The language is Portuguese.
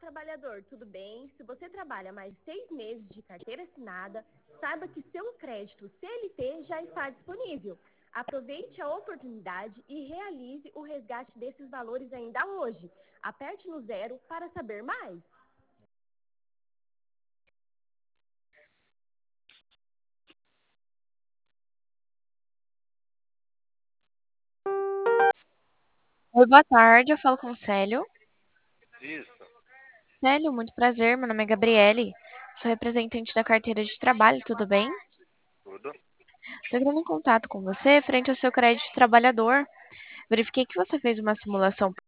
trabalhador, tudo bem? Se você trabalha mais de 6 meses de carteira assinada, saiba que seu crédito CLT já está disponível. Aproveite a oportunidade e realize o resgate desses valores ainda hoje. Aperte no 0 para saber mais. Oi, boa tarde. Eu falo com o Célio. Isso, Célio, muito prazer. Meu nome é Gabriele. Sou representante da carteira de trabalho, tudo bem? tudo. Estou entrando em contato com você frente ao seu crédito trabalhador. Verifiquei que você fez uma simulação